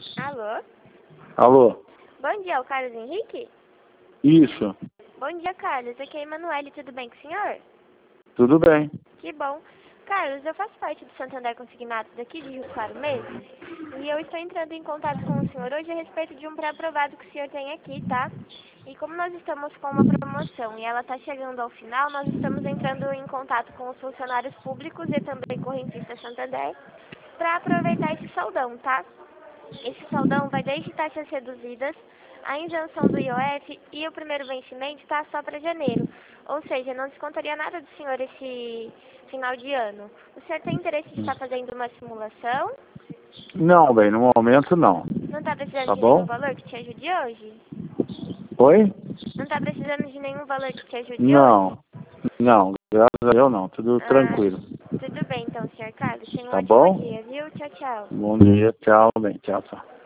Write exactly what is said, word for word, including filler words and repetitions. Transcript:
Alô? Alô? Bom dia, é o Carlos Henrique? Isso. Bom dia, Carlos. Aqui é a Emanuele, tudo bem com o senhor? Tudo bem. Que bom. Carlos, eu faço parte do Santander Consignados daqui de Rio Claro mesmo. E eu estou entrando em contato com o senhor hoje a respeito de um pré-aprovado que o senhor tem aqui, tá? E como nós estamos com uma promoção e ela está chegando ao final, nós estamos entrando em contato com os funcionários públicos e também correntistas Santander para aproveitar esse saldão, tá? Esse saldão vai desde taxas reduzidas, a isenção do I O F e o primeiro vencimento está só para janeiro. Ou seja, não descontaria nada do senhor esse final de ano. O senhor tem interesse de estar fazendo uma simulação? Não, bem, no momento não. Não está precisando Tá de nenhum bom? valor que te ajude hoje? Oi? Não está precisando de nenhum valor que te ajude hoje? Não. Não, graças a Deus não. Tudo Ah, tranquilo. tudo bem então, senhor Carlos. Tenha um Tá ótimo bom? dia, viu? Tchau, tchau. Bom dia, tchau, bem, tchau, tchau.